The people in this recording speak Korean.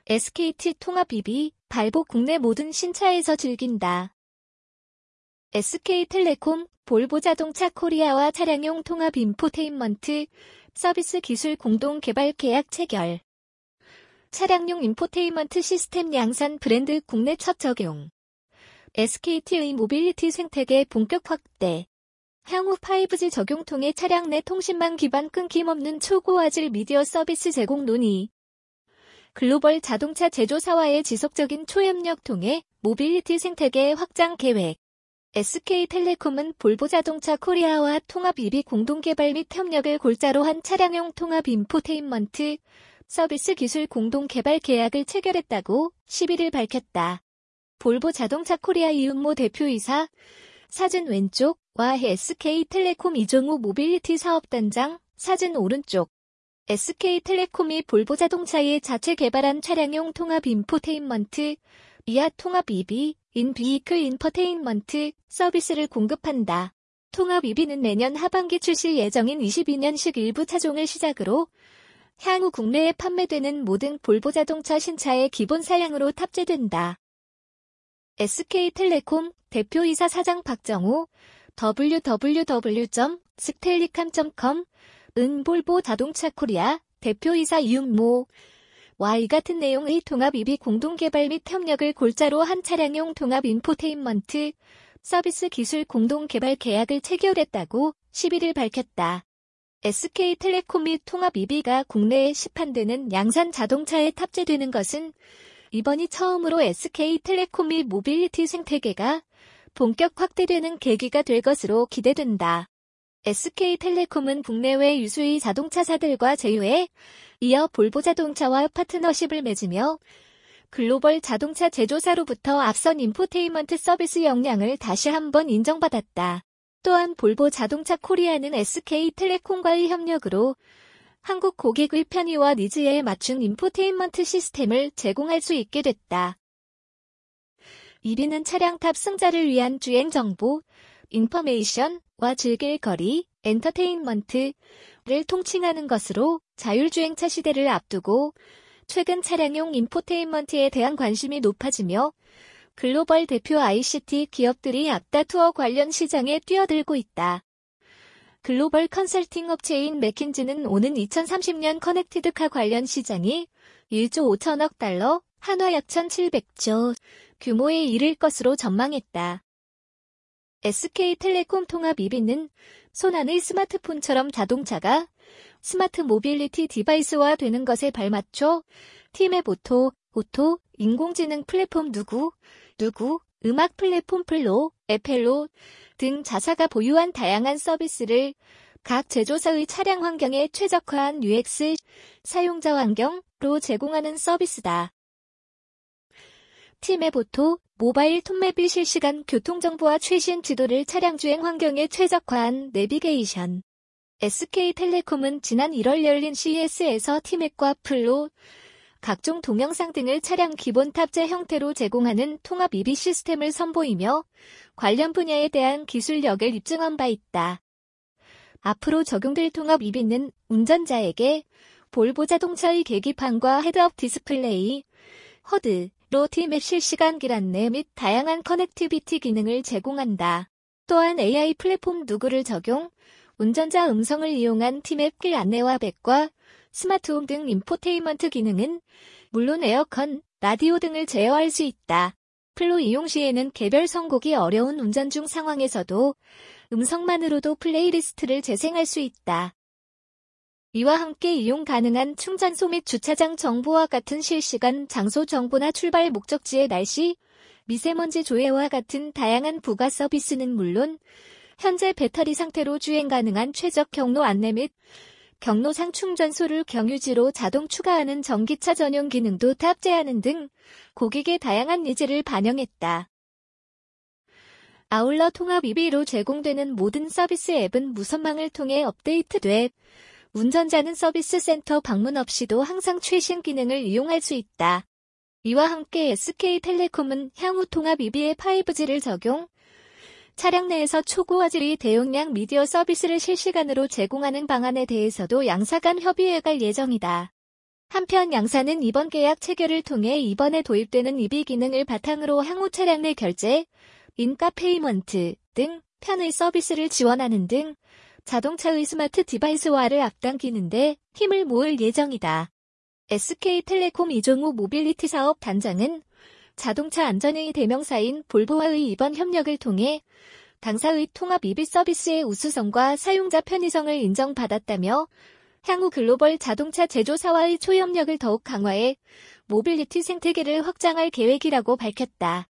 SKT 통합 EV, 발보 국내 모든 신차에서 즐긴다. SK텔레콤, 볼보자동차 코리아와 차량용 통합 인포테인먼트 서비스 기술 공동 개발 계약 체결. 차량용 인포테인먼트 시스템 양산 브랜드 국내 첫 적용. SKT의 모빌리티 생태계 본격 확대. 향후 5G 적용 통해 차량 내 통신망 기반 끊김없는 초고화질 미디어 서비스 제공 논의. 글로벌 자동차 제조사와의 지속적인 초협력 통해 모빌리티 생태계 확장 계획. SK텔레콤은 볼보자동차 코리아와 통합 EV 공동개발 및 협력을 골자로 한 차량용 통합 인포테인먼트 서비스 기술 공동개발 계약을 체결했다고 11일 밝혔다. 볼보자동차 코리아 이은모 대표이사, 사진 왼쪽와 SK텔레콤 이종우 모빌리티 사업단장, 사진 오른쪽. SK텔레콤이 볼보자동차의 자체 개발한 차량용 통합 인포테인먼트, 이하 통합 EV, 인비이클 인포테인먼트 서비스를 공급한다. 통합 EV는 내년 하반기 출시 예정인 22년식 일부 차종을 시작으로 향후 국내에 판매되는 모든 볼보자동차 신차의 기본 사양으로 탑재된다. SK텔레콤 대표이사 사장 박정우, www.stellicam.com, 볼보자동차 코리아 대표이사 이윤모, 이 같은 내용의 통합 EV 공동개발 및 협력을 골자로 한 차량용 통합 인포테인먼트 서비스 기술 공동개발 계약을 체결했다고 11일 밝혔다. SK텔레콤 및 통합 EV가 국내에 시판되는 양산 자동차에 탑재되는 것은 이번이 처음으로 SK텔레콤 및 모빌리티 생태계가 본격 확대되는 계기가 될 것으로 기대된다. SK텔레콤은 국내외 유수의 자동차사들과 제휴해 이어 볼보자동차와 파트너십을 맺으며 글로벌 자동차 제조사로부터 앞선 인포테인먼트 서비스 역량을 다시 한번 인정받았다. 또한 볼보자동차 코리아는 SK텔레콤과의 협력으로 한국 고객의 편의와 니즈에 맞춘 인포테인먼트 시스템을 제공할 수 있게 됐다. EV는 차량 탑승자를 위한 주행 정보, 인포메이션과 즐길 거리, 엔터테인먼트를 통칭하는 것으로 자율주행차 시대를 앞두고 최근 차량용 인포테인먼트에 대한 관심이 높아지며 글로벌 대표 ICT 기업들이 앞다투어 관련 시장에 뛰어들고 있다. 글로벌 컨설팅 업체인 맥킨지는 오는 2030년 커넥티드카 관련 시장이 1조 5천억 달러, 한화 약 1,700조 규모에 이를 것으로 전망했다. SK텔레콤 통합 EV는 손안의 스마트폰처럼 자동차가 스마트 모빌리티 디바이스화 되는 것에 발맞춰 팀앱 오토, 인공지능 플랫폼 누구, 음악 플랫폼 플로, 에펠로 등 자사가 보유한 다양한 서비스를 각 제조사의 차량 환경에 최적화한 UX, 사용자 환경로 제공하는 서비스다. 팀앱 오토, 모바일 톱맵이 실시간 교통정보와 최신 지도를 차량 주행 환경에 최적화한 내비게이션. SK텔레콤은 지난 1월 열린 CES에서 팀앱과 플로, 각종 동영상 등을 차량 기본 탑재 형태로 제공하는 통합 EV 시스템을 선보이며 관련 분야에 대한 기술력을 입증한 바 있다. 앞으로 적용될 통합 EV는 운전자에게 볼보자동차의 계기판과 헤드업 디스플레이, HUD로 팀앱 실시간 길 안내 및 다양한 커넥티비티 기능을 제공한다. 또한 AI 플랫폼 누구를 적용, 운전자 음성을 이용한 팀앱 길 안내와 백과 스마트홈 등 인포테인먼트 기능은 물론 에어컨, 라디오 등을 제어할 수 있다. 플로 이용 시에는 개별 선곡이 어려운 운전 중 상황에서도 음성만으로도 플레이리스트를 재생할 수 있다. 이와 함께 이용 가능한 충전소 및 주차장 정보와 같은 실시간 장소 정보나 출발 목적지의 날씨, 미세먼지 조회와 같은 다양한 부가 서비스는 물론 현재 배터리 상태로 주행 가능한 최적 경로 안내 및 경로상 충전소를 경유지로 자동 추가하는 전기차 전용 기능도 탑재하는 등 고객의 다양한 니즈를 반영했다. 아울러 통합 EV로 제공되는 모든 서비스 앱은 무선망을 통해 업데이트돼 운전자는 서비스 센터 방문 없이도 항상 최신 기능을 이용할 수 있다. 이와 함께 SK텔레콤은 향후 통합 EV에 5G를 적용, 차량 내에서 초고화질의 대용량 미디어 서비스를 실시간으로 제공하는 방안에 대해서도 양사 간 협의해 갈 예정이다. 한편 양사는 이번 계약 체결을 통해 이번에 도입되는 EV 기능을 바탕으로 향후 차량 내 결제, 인가 페이먼트 등 편의 서비스를 지원하는 등 자동차의 스마트 디바이스화를 앞당기는데 힘을 모을 예정이다. SK텔레콤 이종우 모빌리티 사업 단장은 자동차 안전의 대명사인 볼보와의 이번 협력을 통해 당사의 통합 EV 서비스의 우수성과 사용자 편의성을 인정받았다며 향후 글로벌 자동차 제조사와의 초협력을 더욱 강화해 모빌리티 생태계를 확장할 계획이라고 밝혔다.